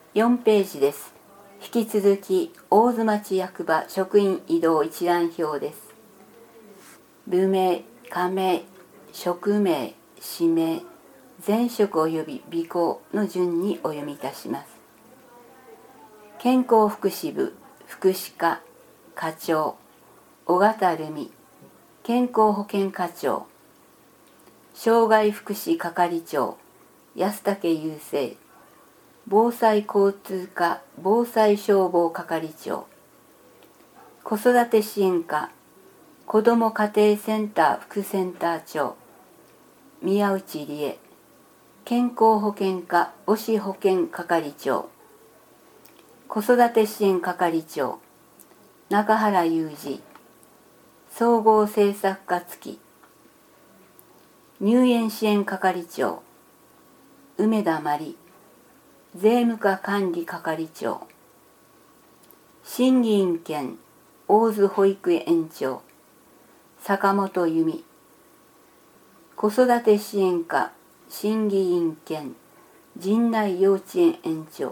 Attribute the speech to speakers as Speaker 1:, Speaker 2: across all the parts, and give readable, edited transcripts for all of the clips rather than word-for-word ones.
Speaker 1: 4ページです。引き続き大津町役場職員異動一覧表です。部名、課名、職名、氏名、前職及び備考の順にお読みいたします。健康福祉部福祉課課長尾形留美、健康保険課長、障害福祉係長安武雄生、防災交通課防災消防係長、子育て支援課子ども家庭センター副センター長宮内理恵、健康保険課母子保健係長、子育て支援係長中原裕二、総合政策課付き、入園支援係長梅田真理、税務課管理係長、審議員兼大津保育園長坂本由美、子育て支援課審議員兼陣内幼稚園園長、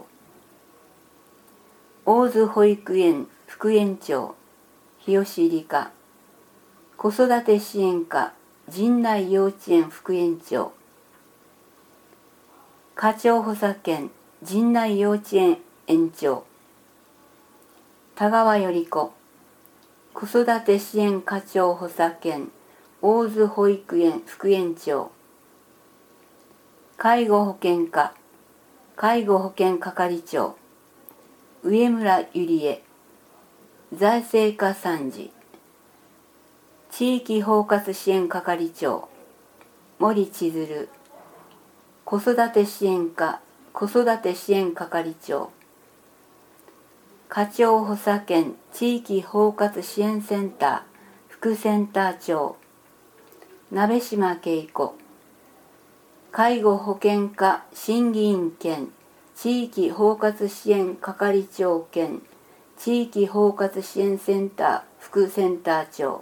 Speaker 1: 大津保育園副園長日吉理香、子育て支援課陣内幼稚園副園長、課長補佐兼陣内幼稚園園長田川頼子、子育て支援課長補佐兼大津保育園副園長、介護保険課介護保険係長上村ゆりえ、財政課参事、地域包括支援係長森千鶴、子育て支援課子育て支援係長、課長補佐兼地域包括支援センター副センター長鍋島恵子、介護保険課審議員兼地域包括支援係長兼地域包括支援センター副センター長、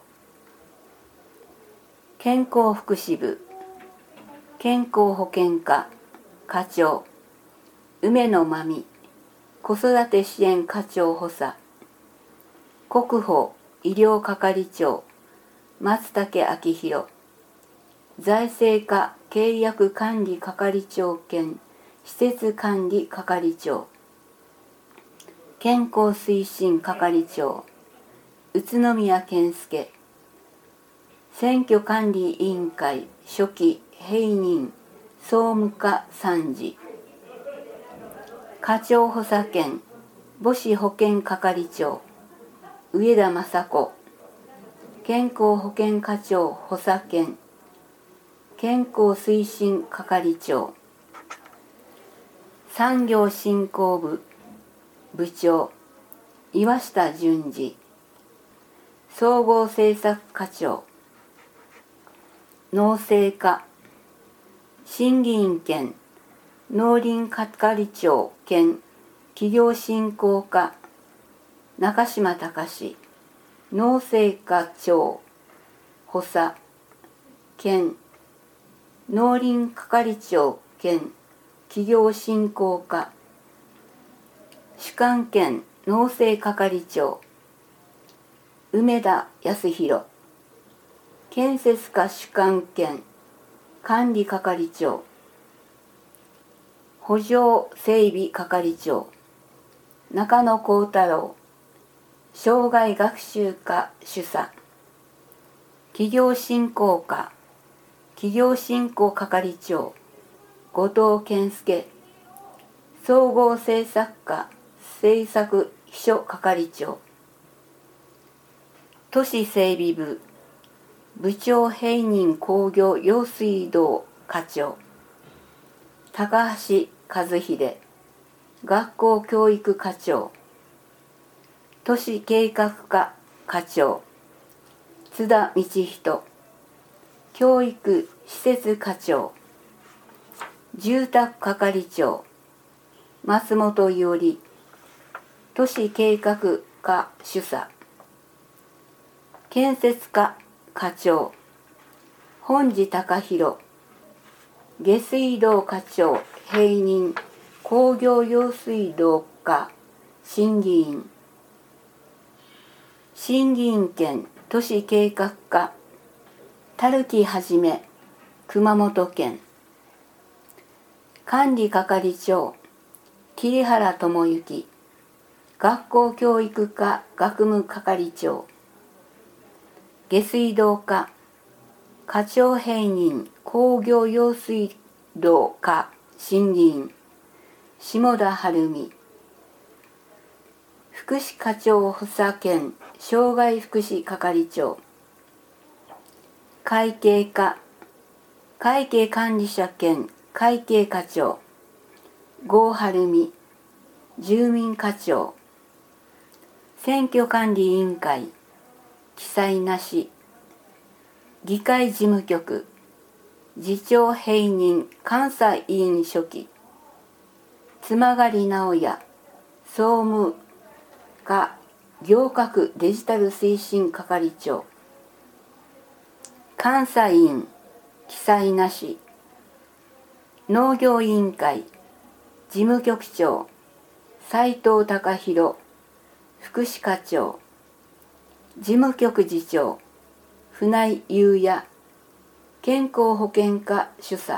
Speaker 1: 健康福祉部健康保険課課長梅野真美、子育て支援課長補佐、国保医療係長松竹昭弘、財政課契約管理係長兼施設管理係長、健康推進係長宇都宮健介、選挙管理委員会書記平任総務課参事、課長補佐兼母子保健係長上田雅子、健康保険課長補佐兼健康推進係長、産業振興部部長岩下淳二、総合政策課長農政課審議員兼農林係長兼企業振興課中島隆、農政課長補佐兼農林係長兼企業振興課主幹兼農政係長梅田康弘、建設課主幹兼管理係長補助整備係長中野幸太郎、障害学習課主査、企業振興課企業振興係長後藤健介、総合政策課政策秘書係長、都市整備部部長平任工業用水道課長高橋和秀、学校教育課長都市計画課課長津田道人、教育施設課長住宅係長松本伊織、都市計画課主査、建設課課長本地隆弘、下水道課長平任工業用水道課審議員、審議員兼都市計画課樽木はじめ熊本県、管理係長桐原智之学校教育課学務係長、下水道課課長併任工業用水道課審議員下田晴美、福祉課長補佐兼障害福祉係長、会計課会計管理者兼会計課長郷晴美、住民課長、選挙管理委員会記載なし、議会事務局次長併任監査委員書記妻狩直也総務課行革デジタル推進係長、監査委員記載なし、農業委員会事務局長斉藤隆弘福祉課長、事務局次長船井裕也健康保険課主査、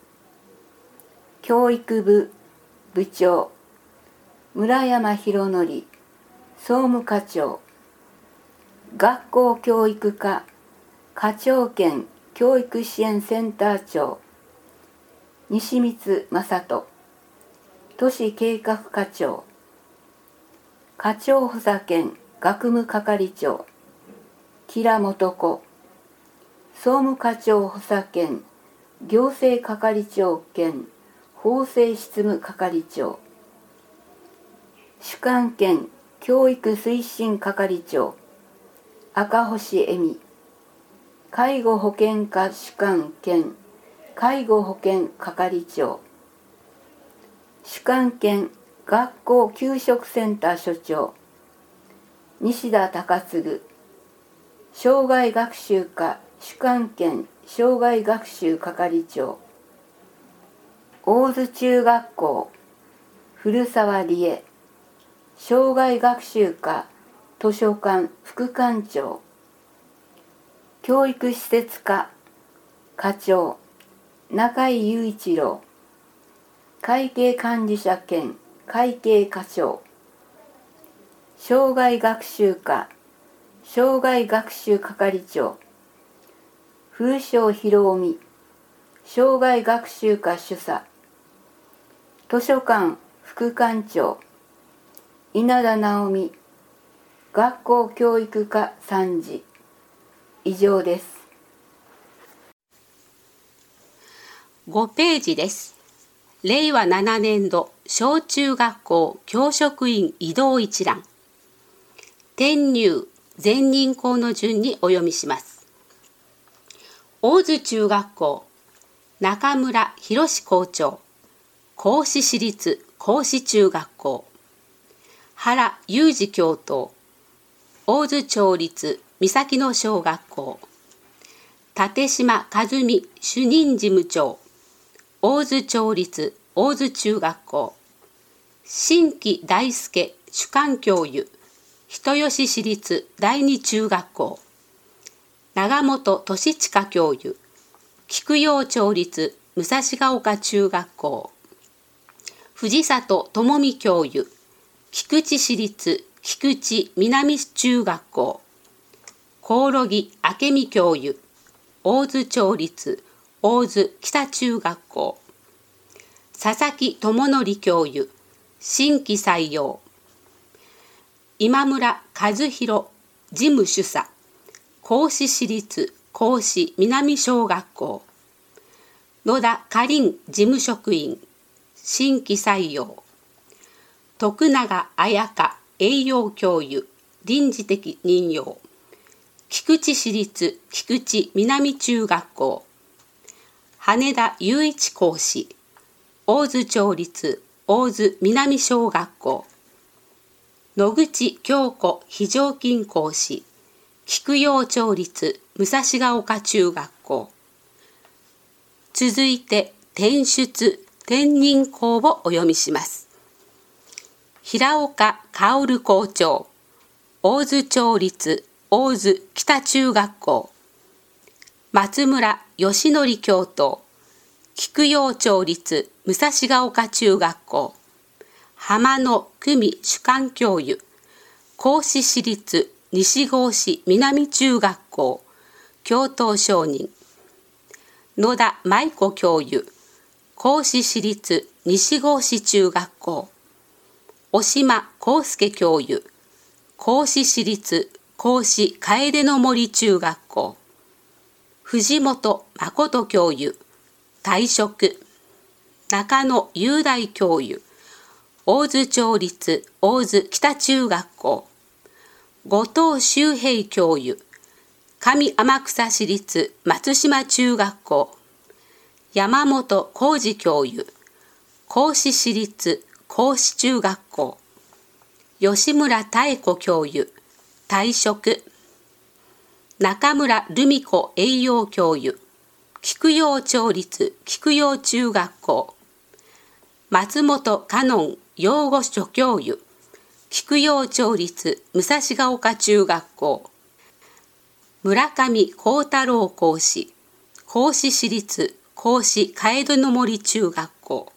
Speaker 1: 教育部部長村山博則総務課長、学校教育課課長兼教育支援センター長西光正人都市計画課長、課長補佐兼学務係長吉良元子総務課長補佐兼行政係長兼法制執務係長、主幹兼教育推進係長赤星恵美、介護保険課主幹兼介護保険係長、主幹兼学校給食センター所長西田隆嗣、障害学習課主幹兼障害学習係長大津中学校古澤理恵、障害学習課図書館副館長教育施設課課長中井雄一郎、会計管理者兼会計課長、障害学習課障害学習係長風翔博臣、障害学習課主査、図書館副館長稲田直美、学校教育課参事、以上です。
Speaker 2: 5ページです。令和7年度小中学校教職員異動一覧。転入前任校の順にお読みします。大津中学校中村博校長、甲子市立甲子中学校原裕二教頭、大津町立三崎野小学校立島和美主任事務長、大津町立大津中学校新木大輔主幹教諭、人吉市立第二中学校長本俊親教諭、菊陽町立武蔵ヶ丘中学校藤里智美教諭、菊池市立菊池南中学校興梠明美教諭、大津町立大津北中学校佐々木智則教諭、新規採用今村和弘事務主査、甲子市立甲子南小学校野田かりん事務職員、新規採用徳永彩香栄養教諭、臨時的任用菊池市立菊池南中学校羽田雄一講師、大津町立大津南小学校野口京子非常勤講師、菊陽町立武蔵ヶ丘中学校。続いて転出天人校をお読みします。平岡薫校長、大津町立大津北中学校、松村義則教頭、菊陽町立武蔵ヶ丘中学校、浜野久美主幹教諭、甲子市立西郷市南中学校、教頭承認、野田舞子教諭、甲子市立西郷市中学校、小島康介教諭、甲子市立甲子楓の森中学校、藤本誠教諭、退職、中野雄大教諭、大津町立大津北中学校、後藤修平教諭、上天草市立松島中学校、山本浩二教諭、甲子市立甲子中学校、吉村妙子教諭、退職、中村留美子栄養教諭、菊陽町立菊陽中学校、松本香音養護所教諭、菊陽町立武蔵ヶ丘中学校、村上幸太郎講師、甲子市立甲子楓の森中学校、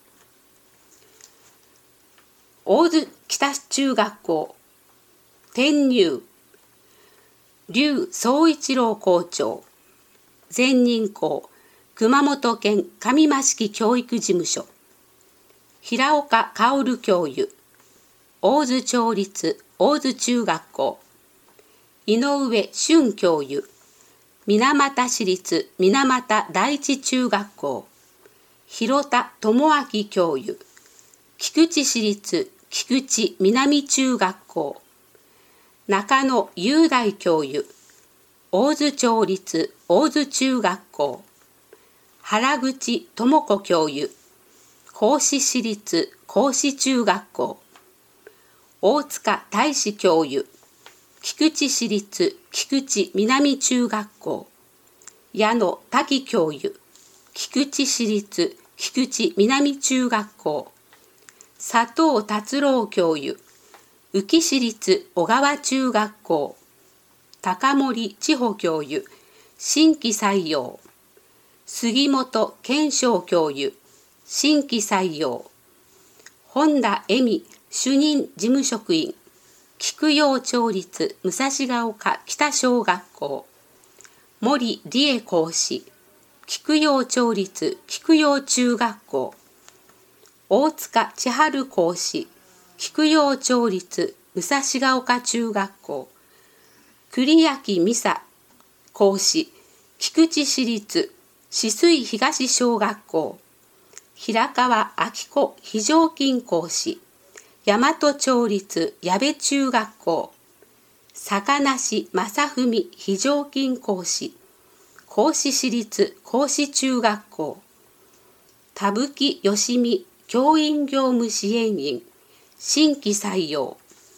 Speaker 2: 大津北中学校、転入、劉宗一郎校長、前任校、熊本県上益教育事務所、平岡薫教諭、大津町立大津中学校、井上俊教諭、水俣市立水俣第一中学校、広田智明教諭、菊池市立菊池南中学校、中野雄大教諭、大津町立大津中学校、原口智子教諭、甲子市立甲子中学校、大塚大志教諭、菊池市立菊池南中学校、矢野滝教諭、菊池市立菊池南中学校、佐藤達郎教諭、宇城市立小川中学校、高森千穂教諭、新規採用、杉本健昌教諭、新規採用、本田恵美主任事務職員、菊陽町立武蔵ヶ丘北小学校、森理恵講師、菊陽町立菊陽中学校、大塚千春講師、菊陽町立武蔵ヶ丘中学校、栗焼美沙講師、菊池市立止水東小学校、平川明子非常勤講師、大和町立矢部中学校、坂梨正文非常勤講師、甲子市立甲子中学校、田吹義美教員業務支援員、新規採用、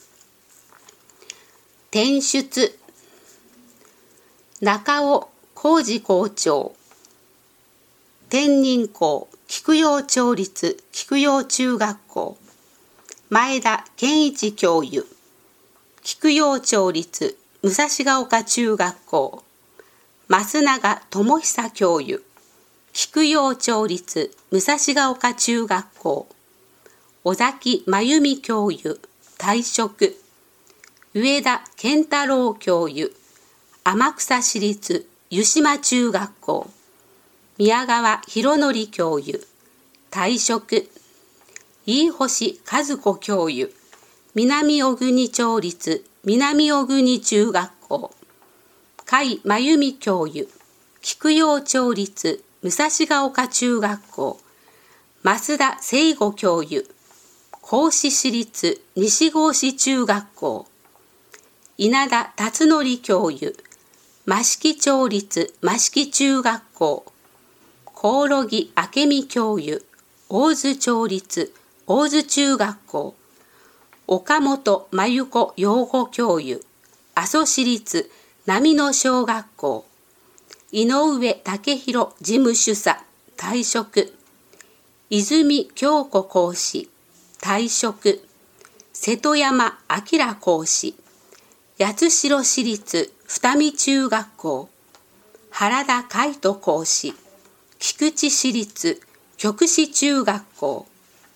Speaker 2: 転出、中尾浩二校長、天人校菊陽町立菊陽中学校、前田健一教諭、菊陽町立武蔵ヶ丘中学校、増永智久教諭、菊陽町立武蔵ヶ丘中学校、尾崎真由美教諭、退職、上田健太郎教諭、天草市立湯島中学校、宮川博則教諭、退職、飯星和子教諭、南小国町立南小国中学校、甲斐真由美教諭、菊陽町立武蔵ヶ丘中学校、増田聖吾教諭、甲子市立西郷市中学校、稲田達則教諭、益城町立益城中学校、興梠明美教諭、大津町立大津中学校、岡本真由子養護教諭、阿蘇市立波野小学校、井上武弘事務主査、退職、 泉京子講師、退職。瀬戸山明講師、八代市立二見中学校。原田海人講師、菊池市立極志中学校。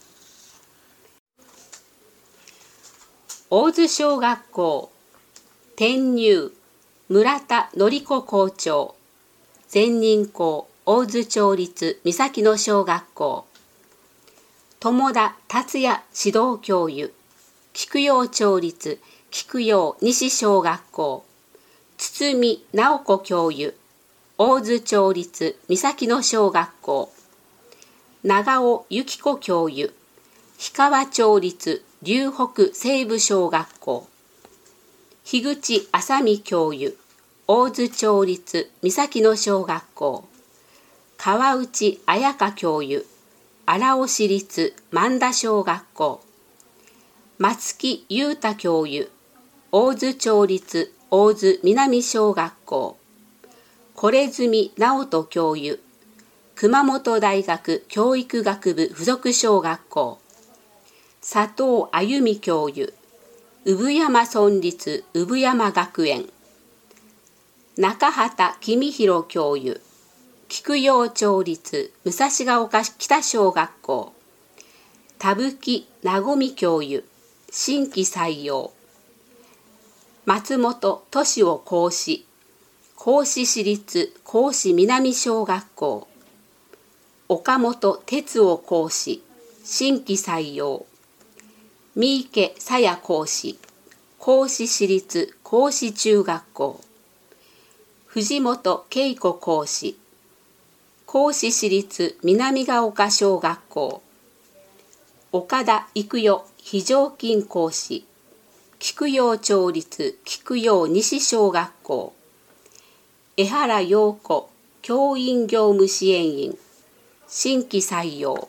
Speaker 2: 大津小学校。転入村田典子校長。前任校大津町立三崎野小学校。友田達也指導教諭。菊陽町立菊陽西小学校。堤直子教諭。大津町立三崎野小学校。長尾由紀子教諭。氷川町立龍北西部小学校。樋口麻美教諭。大津町立三崎野小学校。川内彩香教諭。荒尾市立万田小学校。松木裕太教諭。大津町立大津南小学校。是住直人教諭。熊本大学教育学部附属小学校。佐藤あゆみ教諭。産山村立産山学園。中畑公弘教諭。菊陽町立武蔵ヶ丘北小学校。田吹和美教諭。新規採用。松本敏夫講師。甲子市立甲子南小学校。岡本哲夫講師。新規採用。三池沙耶講師。甲子市立甲子中学校。藤本恵子講師。甲子市立南ヶ丘小学校。岡田育代非常勤講師。菊陽町立菊陽西小学校。江原陽子教員業務支援員。新規採用。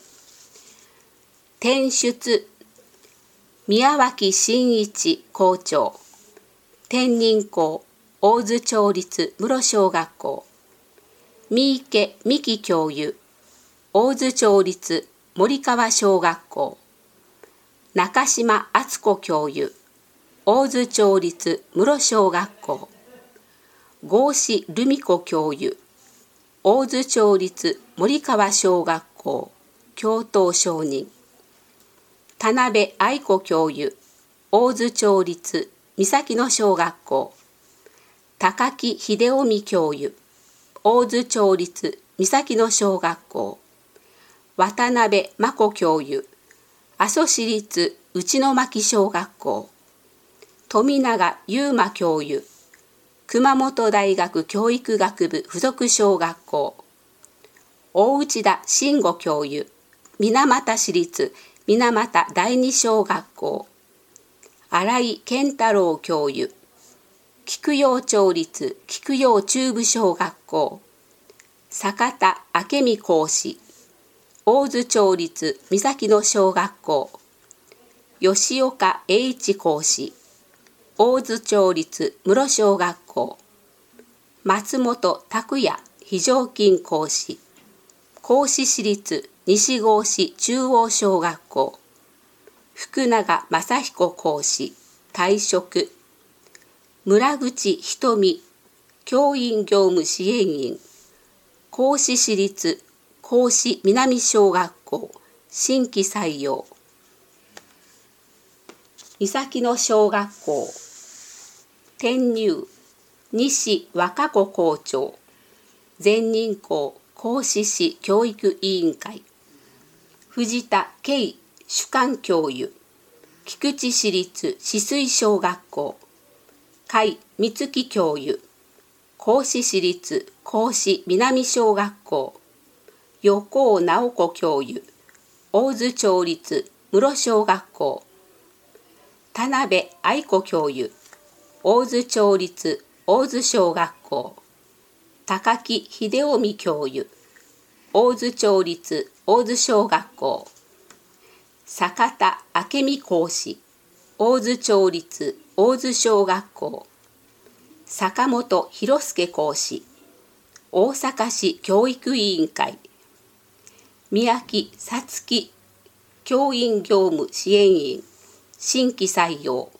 Speaker 2: 転出宮脇真一校長。転任校大津町立室小学校。三池美希教諭。大津町立森川小学校。中島敦子教諭。大津町立室小学校。郷志留美子教諭。大津町立森川小学校。教頭承認。田辺愛子教諭。大津町立三崎野小学校。高木秀臣教諭。大津町立三崎野小学校。渡辺真子教諭。阿蘇市立内牧小学校。富永優馬教諭。熊本大学教育学部附属小学校。大内田慎吾教諭。水俣市立水俣第二小学校。新井健太郎教諭。菊陽町立菊陽中部小学校。坂田明美講師。大津町立三崎野小学校。吉岡栄一講師。大津町立室小学校。松本拓也非常勤講師。甲子市立西郷市中央小学校。福永正彦講師。退職。村口瞳教員業務支援員。甲子市立甲子南小学校。新規採用。三崎野小学校。転入西和歌子校長。前任校甲子市教育委員会。藤田圭主幹教諭。菊池市立止水小学校。甲斐美月教諭。甲子市立甲子南小学校。横尾直子教諭。大津町立室小学校。田辺愛子教諭。大津町立大津小学校。高木秀臣教諭。大津町立大津小学校。坂田明美講師。大津町立大津小学校。坂本博介講師。大阪市教育委員会。 宮城さつき教員業務支援員新規採用。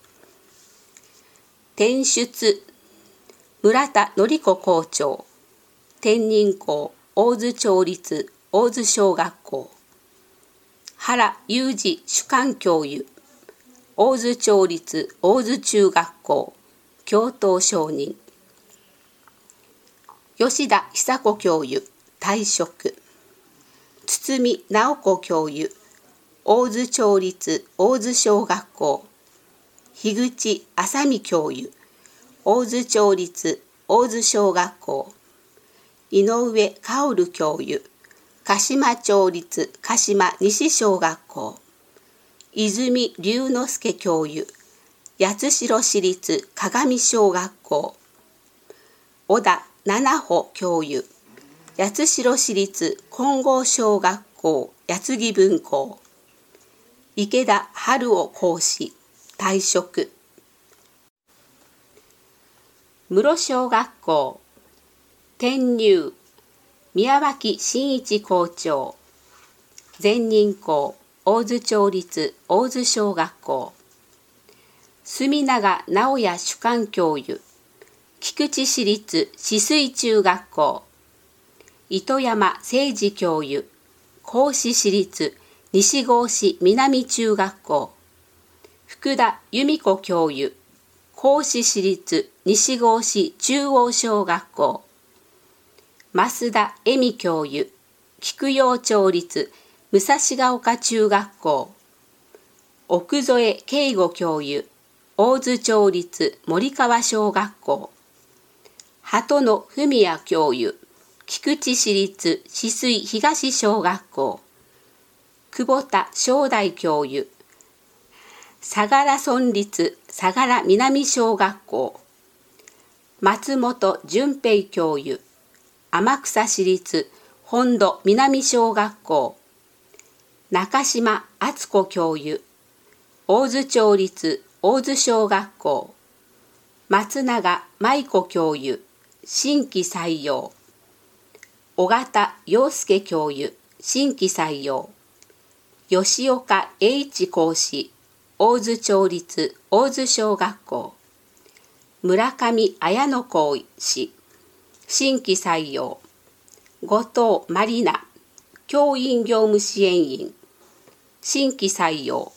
Speaker 2: 転出村田典子校長、転任校大津町立大津小学校。原裕二主幹教諭、大津町立大津中学校教頭承認。吉田久子教諭退職。堤直子教諭、大津町立大津小学校。樋口麻美教諭、大津町立大津小学校。井上薫教諭、鹿島町立鹿島西小学校。泉龍之介教諭、八代市立鏡小学校。小田七穂教諭、八代市立金剛小学校八木分校。池田春夫講師退職。室小学校転入宮脇真一校長、前任校大津町立大津小学校。住永直也主幹教諭、菊池市立止水中学校。糸山誠二教諭、甲子市立西郷市南中学校。福田由美子教諭、甲子市立西郷市中央小学校。増田恵美教諭、菊陽町立武蔵ヶ丘中学校。奥添圭吾教諭、大津町立森川小学校。鳩野文也教諭、菊池市立止水東小学校。久保田正大教諭、相良村立相良南小学校。松本純平教諭、天草市立本土南小学校。中島敦子教諭、大津町立大津小学校。松永舞子教諭、新規採用。尾形洋介教諭、新規採用。吉岡栄一講師、大津町立大津小学校。村上綾乃講師、新規採用。後藤まりな、教員業務支援員、新規採用。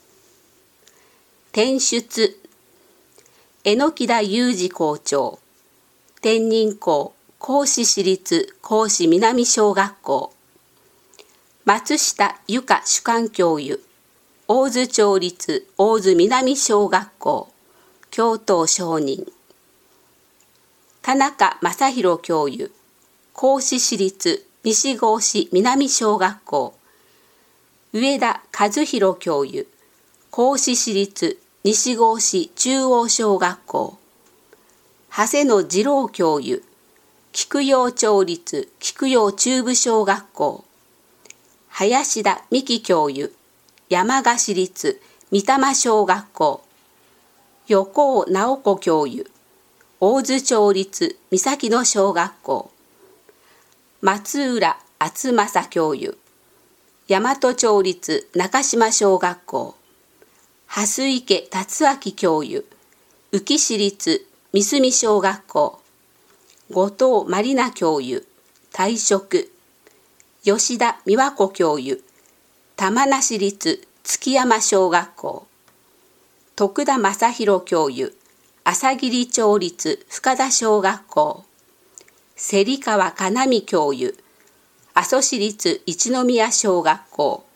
Speaker 2: 転出榎田裕二校長、転任校甲子市立甲子南小学校。松下由香主幹教諭、大津町立大津南小学校教頭承認。田中正弘教諭、甲子市立西郷市南小学校。上田和弘教諭、甲子市立西郷市中央小学校。長谷野二郎教諭、菊陽町立菊陽中部小学校。林田美希教諭、山鹿市立御霊小学校。横尾直子教諭、大津町立三崎野小学校。松浦敦正教諭、大和町立中島小学校。蓮池達明教諭、宇城市立三隅小学校。後藤まりな教諭、退職。吉田美和子教諭、玉名市立月山小学校。徳田正弘教諭、朝霧町立深田小学校。芹川かなみ教諭、阿蘇市立一宮小学校。